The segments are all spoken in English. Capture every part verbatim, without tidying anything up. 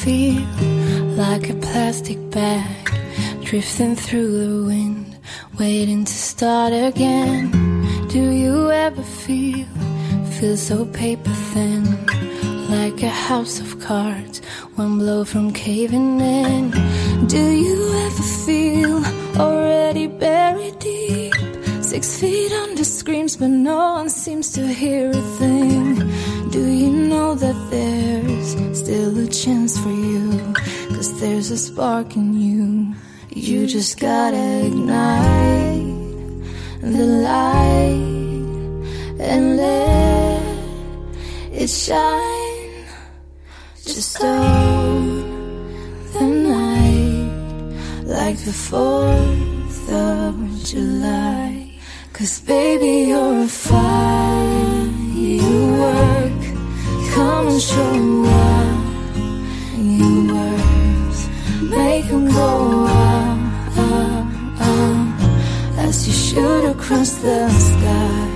feel like a plastic bag drifting through the wind, waiting to start again? Do you ever feel, feel so paper thin, like a house of cards, one blow from caving in? Do you ever feel already buried deep, six feet under screams but no one seems to hear a thing? Do you know that there's still a chance for you, 'cause there's a spark in you? You just gotta ignite the light and let it shine. Just own the night like the fourth of July. 'Cause baby, you're a firework. Come and show me why you're worth. Make 'em go up, up, up, as you shoot across the sky.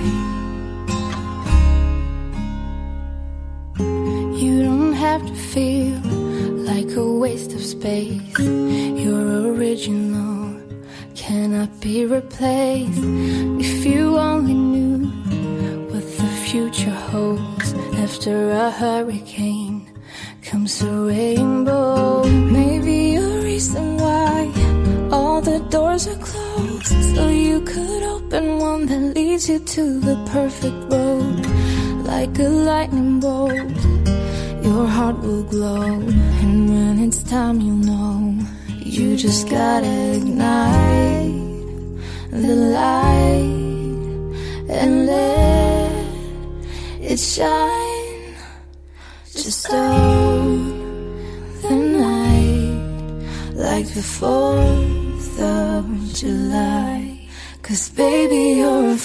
You don't have to feel like a waste of space. You're original, cannot be replaced. If you only knew what the future holds, after a hurricane comes a rainbow. Maybe a reason why all the doors are closed, so you could open one that leads you to the perfect road. Like a lightning bolt, your heart will glow, and when it's time you'll know. You just gotta ignite the light and let it shine. Just own the night like the fourth of July. 'Cause baby, you're a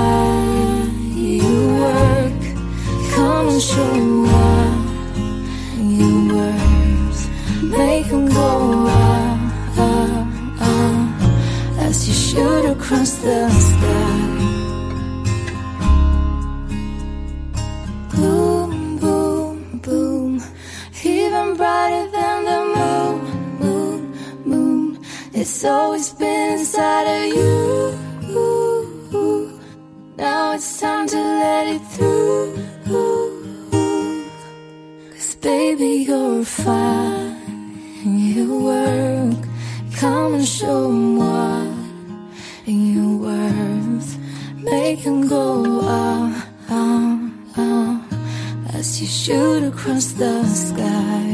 firework. Come and show me why you're worth. Make 'em go up, up, up, as you shoot across the sky. Boom, boom, boom, even brighter than the moon, moon, moon. It's always been inside of you. Now it's time to let it through. 'Cause baby, you're fine, you work. Come and show 'em what you're worth. Make 'em go up, up, up, as you shoot across the sky.